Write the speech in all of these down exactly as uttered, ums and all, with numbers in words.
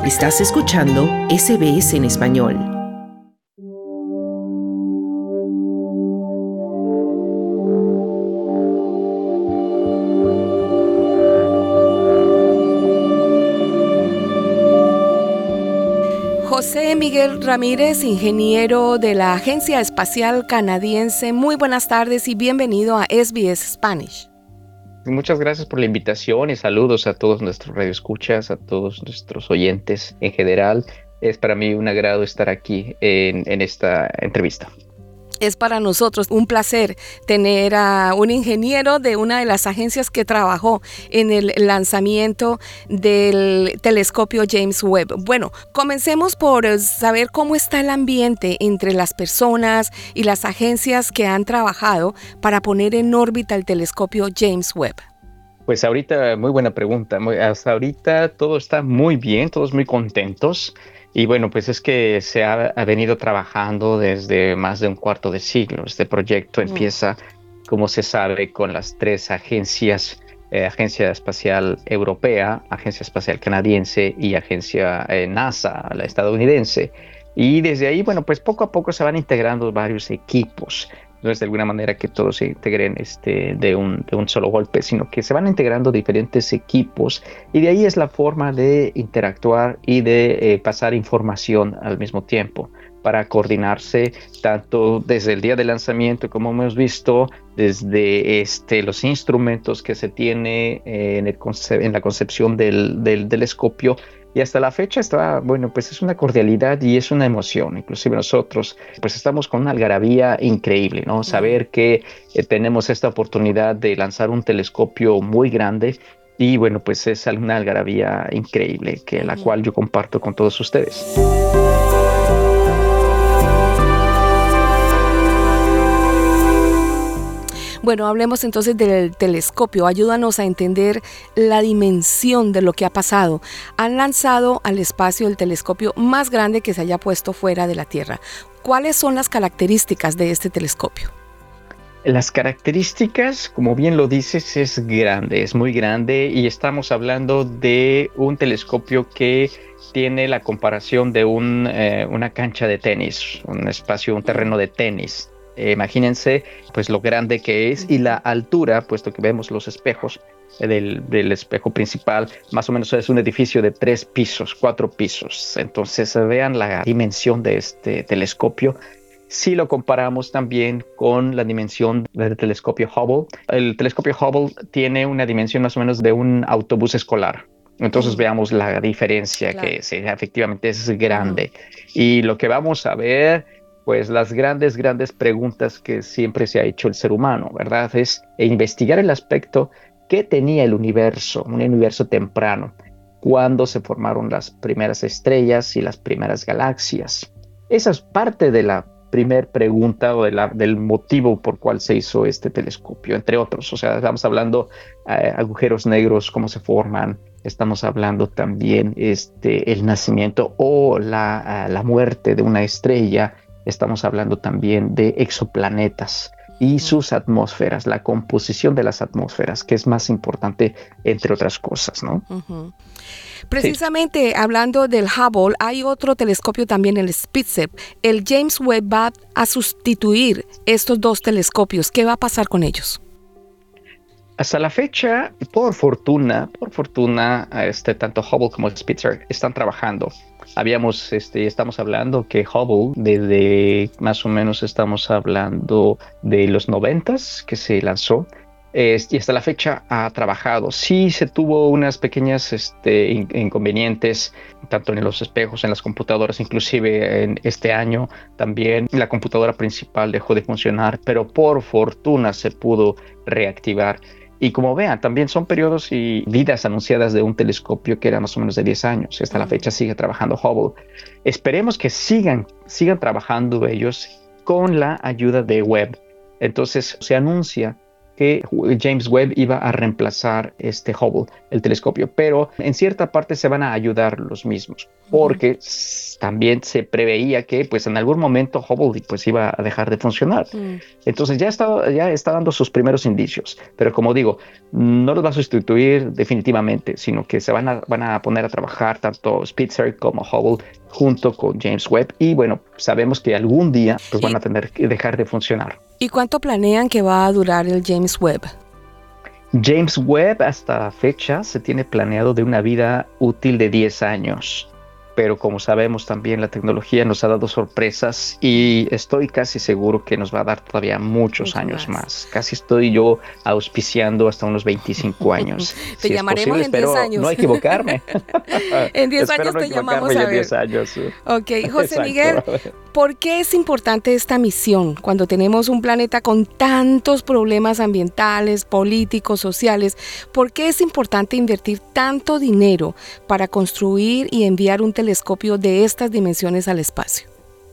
Estás escuchando S B S en español. José Miguel Ramírez, ingeniero de la Agencia Espacial Canadiense. Muy buenas tardes y bienvenido a S B S Spanish. Muchas gracias por la invitación y saludos a todos nuestros radioescuchas, a todos nuestros oyentes en general. Es para mí un agrado estar aquí en, en esta entrevista. Es para nosotros un placer tener a un ingeniero de una de las agencias que trabajó en el lanzamiento del telescopio James Webb. Bueno, comencemos por saber cómo está el ambiente entre las personas y las agencias que han trabajado para poner en órbita el telescopio James Webb. Pues ahorita, muy buena pregunta. Hasta ahorita todo está muy bien, todos muy contentos. Y bueno, pues es que se ha, ha venido trabajando desde más de un cuarto de siglo. Este proyecto mm. empieza, como se sabe, con las tres agencias, eh, Agencia Espacial Europea, Agencia Espacial Canadiense y Agencia eh, NASA, la estadounidense. Y desde ahí, bueno, pues poco a poco se van integrando varios equipos. No es de alguna manera que todos se integren este, de, un, de un solo golpe, sino que se van integrando diferentes equipos y de ahí es la forma de interactuar y de eh, pasar información al mismo tiempo para coordinarse tanto desde el día de lanzamiento, como hemos visto, desde este, los instrumentos que se tiene eh, en, el conce- en la concepción del, del telescopio. Y hasta la fecha está, bueno, pues es una cordialidad y es una emoción. Inclusive nosotros, pues estamos con una algarabía increíble, ¿no? Saber que eh, tenemos esta oportunidad de lanzar un telescopio muy grande y, bueno, pues es una algarabía increíble, que la cual yo comparto con todos ustedes. Bueno, hablemos entonces del telescopio. Ayúdanos a entender la dimensión de lo que ha pasado. Han lanzado al espacio el telescopio más grande que se haya puesto fuera de la Tierra. ¿Cuáles son las características de este telescopio? Las características, como bien lo dices, es grande, es muy grande y estamos hablando de un telescopio que tiene la comparación de un, eh, una cancha de tenis, un espacio, un terreno de tenis. Eh, imagínense pues lo grande que es y la altura, puesto que vemos los espejos eh, del, del espejo principal, más o menos es un edificio de tres pisos, cuatro pisos. Entonces vean la dimensión de este telescopio. Si lo comparamos también con la dimensión del telescopio Hubble, el telescopio Hubble tiene una dimensión más o menos de un autobús escolar. Entonces mm. veamos la diferencia, claro. que sí, efectivamente es grande. Mm. Y lo que vamos a ver, pues las grandes, grandes preguntas que siempre se ha hecho el ser humano, ¿verdad? Es investigar el aspecto que tenía el universo, un universo temprano, cuando se formaron las primeras estrellas y las primeras galaxias. Esa es parte de la primera pregunta o de la, del motivo por cual se hizo este telescopio, entre otros. O sea, estamos hablando de eh, agujeros negros, cómo se forman. Estamos hablando también este, el nacimiento o la, uh, la muerte de una estrella. Estamos hablando también de exoplanetas y sus atmósferas, la composición de las atmósferas, que es más importante, entre otras cosas, ¿no? Uh-huh. Precisamente sí. Hablando del Hubble, hay otro telescopio también, el Spitzer. El James Webb va a sustituir estos dos telescopios. ¿Qué va a pasar con ellos? Hasta la fecha, por fortuna, por fortuna, este, tanto Hubble como Spitzer están trabajando. Habíamos, este, estamos hablando que Hubble, desde más o menos estamos hablando de los noventas que se lanzó, eh, y hasta la fecha ha trabajado. Sí se tuvo unas pequeñas este, in- inconvenientes, tanto en los espejos, en las computadoras, inclusive en este año también la computadora principal dejó de funcionar, pero por fortuna se pudo reactivar. Y como vean, también son periodos y vidas anunciadas de un telescopio que era más o menos de diez años. Hasta la fecha sigue trabajando Hubble. Esperemos que sigan, sigan trabajando ellos con la ayuda de Webb. Entonces se anuncia que James Webb iba a reemplazar este Hubble, el telescopio, pero en cierta parte se van a ayudar los mismos, porque uh-huh. también se preveía que pues en algún momento Hubble pues iba a dejar de funcionar. Uh-huh. Entonces ya está, ya está dando sus primeros indicios, pero como digo, no los va a sustituir definitivamente, sino que se van a, van a poner a trabajar tanto Spitzer como Hubble junto con James Webb, y bueno, sabemos que algún día pues van a tener que dejar de funcionar. ¿Y cuánto planean que va a durar el James Webb? James Webb hasta la fecha se tiene planeado de una vida útil de diez años. Pero como sabemos también la tecnología nos ha dado sorpresas y estoy casi seguro que nos va a dar todavía muchos Mucho años más. más. Casi estoy yo auspiciando hasta unos veinticinco años. Te si llamaremos es posible, en diez años. No equivocarme. En diez años no te llamamos a ver. En diez años. Ok, José Miguel, ¿por qué es importante esta misión cuando tenemos un planeta con tantos problemas ambientales, políticos, sociales? ¿Por qué es importante invertir tanto dinero para construir y enviar un telescopio de estas dimensiones al espacio?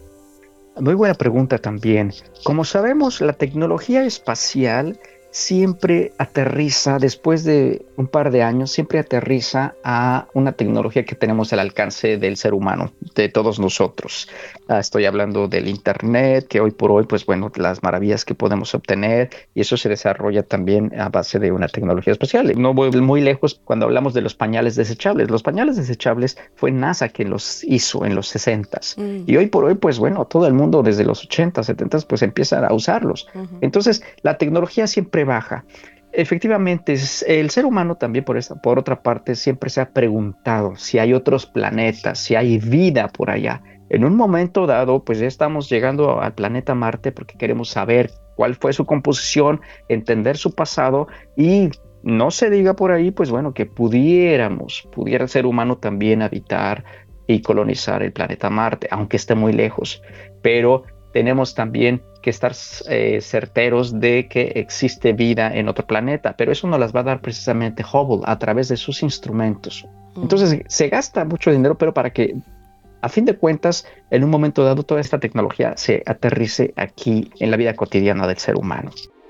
Muy buena pregunta también. Como sabemos, la tecnología espacial siempre aterriza, después de un par de años, siempre aterriza a una tecnología que tenemos al alcance del ser humano, de todos nosotros. Uh, estoy hablando del Internet, que hoy por hoy, pues bueno, las maravillas que podemos obtener, y eso se desarrolla también a base de una tecnología espacial. No voy muy lejos cuando hablamos de los pañales desechables. Los pañales desechables fue NASA quien los hizo en los sesentas. Mm. Y hoy por hoy, pues bueno, todo el mundo desde los ochentas, setentas, pues empieza a usarlos. Uh-huh. Entonces, la tecnología siempre baja. Efectivamente, el ser humano también por, esta, por otra parte siempre se ha preguntado si hay otros planetas, si hay vida por allá. En un momento dado, pues ya estamos llegando al planeta Marte porque queremos saber cuál fue su composición, entender su pasado y no se diga por ahí, pues bueno, que pudiéramos, pudiera el ser humano también habitar y colonizar el planeta Marte, aunque esté muy lejos, pero tenemos también que estar eh, certeros de que existe vida en otro planeta, pero eso nos las va a dar precisamente Hubble a través de sus instrumentos. Mm. Entonces se gasta mucho dinero, pero para que a fin de cuentas, en un momento dado, toda esta tecnología se aterrice aquí en la vida cotidiana del ser humano.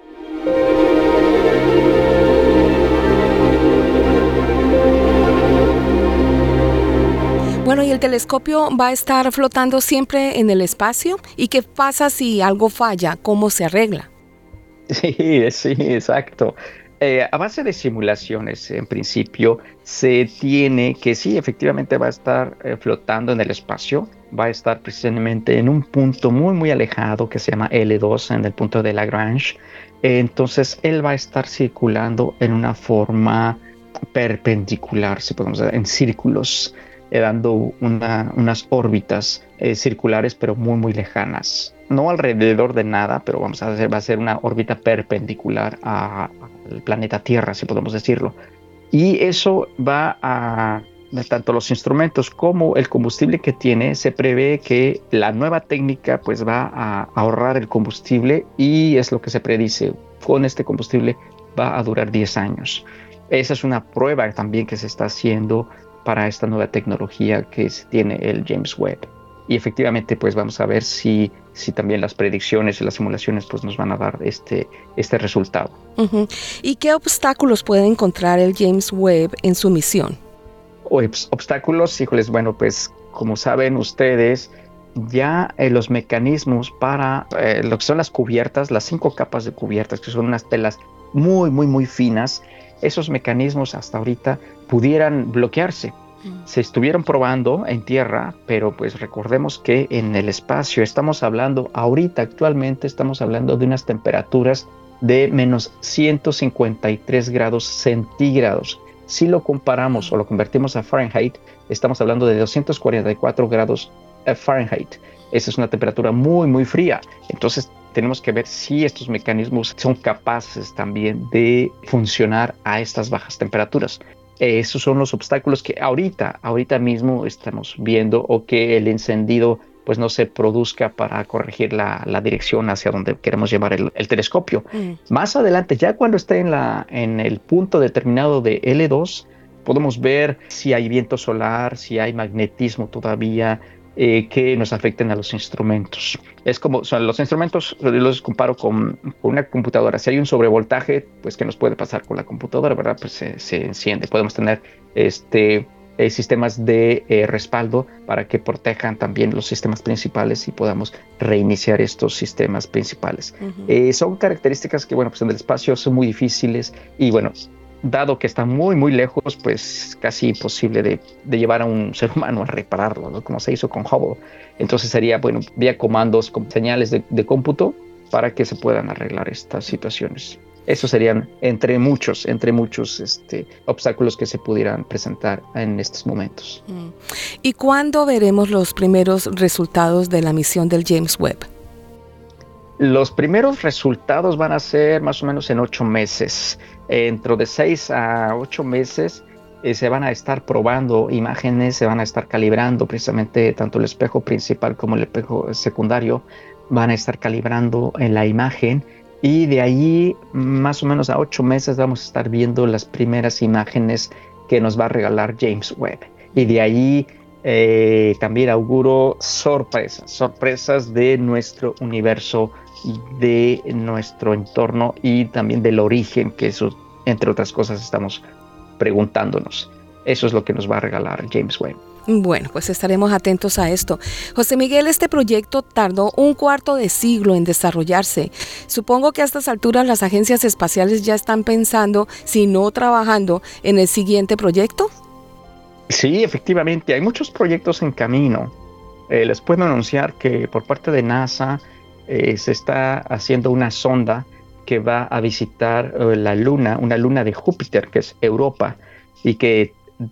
Bueno, ¿y el telescopio va a estar flotando siempre en el espacio? ¿Y qué pasa si algo falla? ¿Cómo se arregla? Sí, sí, exacto. Eh, a base de simulaciones, en principio, se tiene que sí, efectivamente va a estar eh, flotando en el espacio, va a estar precisamente en un punto muy, muy alejado que se llama L dos, en el punto de Lagrange. Eh, entonces, él va a estar circulando en una forma perpendicular, si podemos decir, en círculos, eh, dando una, unas órbitas eh, circulares, pero muy, muy lejanas. No alrededor de nada, pero vamos a hacer, va a ser una órbita perpendicular a, al planeta Tierra, si podemos decirlo. Y eso va a, tanto los instrumentos como el combustible que tiene, se prevé que la nueva técnica pues va a ahorrar el combustible y es lo que se predice. Con este combustible va a durar diez años. Esa es una prueba también que se está haciendo para esta nueva tecnología que tiene el James Webb. Y efectivamente, pues vamos a ver si, si también las predicciones y las simulaciones pues nos van a dar este, este resultado. Uh-huh. ¿Y qué obstáculos puede encontrar el James Webb en su misión? Pues, obstáculos, híjoles, bueno, pues como saben ustedes, ya eh, los mecanismos para eh, lo que son las cubiertas, las cinco capas de cubiertas, que son unas telas muy, muy, muy finas, esos mecanismos hasta ahorita pudieran bloquearse. Se estuvieron probando en tierra, pero pues recordemos que en el espacio estamos hablando, ahorita actualmente estamos hablando de unas temperaturas de menos ciento cincuenta y tres grados centígrados. Si lo comparamos o lo convertimos a Fahrenheit, estamos hablando de doscientos cuarenta y cuatro grados Fahrenheit. Esa es una temperatura muy, muy fría. Entonces tenemos que ver si estos mecanismos son capaces también de funcionar a estas bajas temperaturas. Esos son los obstáculos que ahorita, ahorita mismo estamos viendo, o que el encendido pues no se produzca para corregir la, la dirección hacia donde queremos llevar el, el telescopio. Mm. Más adelante, ya cuando esté en, la, en el punto determinado de L dos, podemos ver si hay viento solar, si hay magnetismo todavía, eh, que nos afecten a los instrumentos. Es como, o sea, los instrumentos los comparo con, con una computadora. Si hay un sobrevoltaje, pues ¿qué nos puede pasar con la computadora, verdad? Pues se, se enciende. Podemos tener este... Eh, sistemas de eh, respaldo para que protejan también los sistemas principales y podamos reiniciar estos sistemas principales. Uh-huh. Eh, son características que, bueno, pues en el espacio son muy difíciles y, bueno, dado que está muy, muy lejos, pues casi imposible de, de llevar a un ser humano a repararlo, ¿no? Como se hizo con Hubble. Entonces sería, bueno, vía comandos con señales de, de cómputo para que se puedan arreglar estas situaciones. Esos serían entre muchos, entre muchos este, obstáculos que se pudieran presentar en estos momentos. ¿Y cuándo veremos los primeros resultados de la misión del James Webb? Los primeros resultados van a ser más o menos en ocho meses. Dentro de seis a ocho meses eh, se van a estar probando imágenes, se van a estar calibrando precisamente tanto el espejo principal como el espejo secundario. Van a estar calibrando en la imagen. Y de ahí, más o menos a ocho meses, vamos a estar viendo las primeras imágenes que nos va a regalar James Webb. Y de ahí eh, también auguro sorpresas, sorpresas de nuestro universo, de nuestro entorno y también del origen, que eso, entre otras cosas, estamos preguntándonos. Eso es lo que nos va a regalar James Webb. Bueno, pues estaremos atentos a esto. José Miguel, este proyecto tardó un cuarto de siglo en desarrollarse. Supongo que a estas alturas las agencias espaciales ya están pensando, si no trabajando, en el siguiente proyecto. Sí, efectivamente, hay muchos proyectos en camino. Eh, les puedo anunciar que por parte de NASA eh, se está haciendo una sonda que va a visitar eh, la Luna, una luna de Júpiter, que es Europa, y que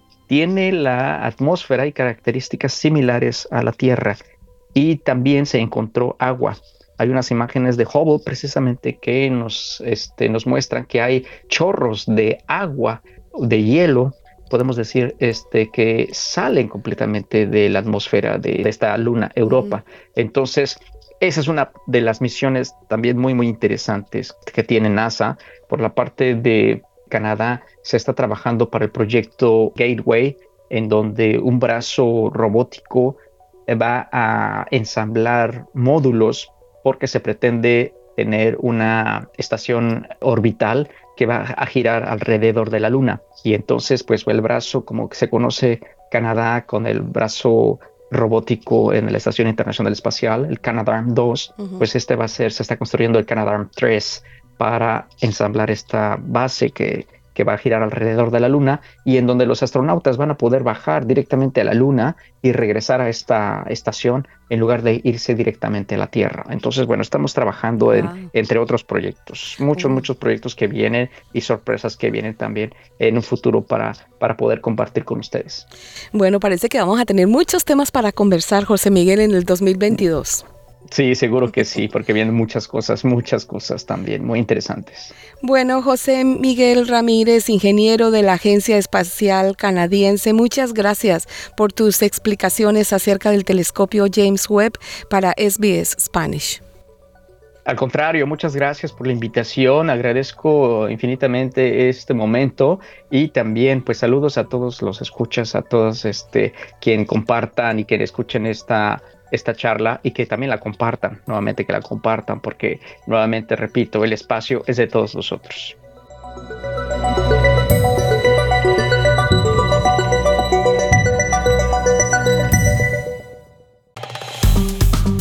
tiene la atmósfera y características similares a la Tierra y también se encontró agua. Hay unas imágenes de Hubble precisamente que nos, este, nos muestran que hay chorros de agua, de hielo, podemos decir, este, que salen completamente de la atmósfera de, de esta luna Europa. Uh-huh. Entonces, esa es una de las misiones también muy, muy interesantes que tiene NASA. Por la parte de Canadá se está trabajando para el proyecto Gateway, en donde un brazo robótico va a ensamblar módulos porque se pretende tener una estación orbital que va a girar alrededor de la Luna. Y entonces, pues el brazo, como se conoce Canadá con el brazo robótico en la Estación Internacional Espacial, el Canadarm dos, uh-huh. pues este va a ser, se está construyendo el Canadarm tres para ensamblar esta base que, que va a girar alrededor de la Luna y en donde los astronautas van a poder bajar directamente a la Luna y regresar a esta estación en lugar de irse directamente a la Tierra. Entonces, bueno, estamos trabajando wow. en, entre otros proyectos, muchos, uh-huh. muchos proyectos que vienen y sorpresas que vienen también en un futuro para, para poder compartir con ustedes. Bueno, parece que vamos a tener muchos temas para conversar, José Miguel, en el dos mil veintidós. Sí, seguro que sí, porque vienen muchas cosas, muchas cosas también muy interesantes. Bueno, José Miguel Ramírez, ingeniero de la Agencia Espacial Canadiense, muchas gracias por tus explicaciones acerca del telescopio James Webb para S B S Spanish. Al contrario, muchas gracias por la invitación, agradezco infinitamente este momento y también pues saludos a todos los escuchas, a todos este, quien compartan y quien escuchen esta esta charla y que también la compartan, nuevamente que la compartan, porque nuevamente repito, el espacio es de todos nosotros.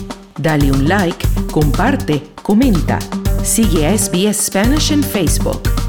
Dale un like, comparte, comenta. Sigue a S B S Spanish en Facebook.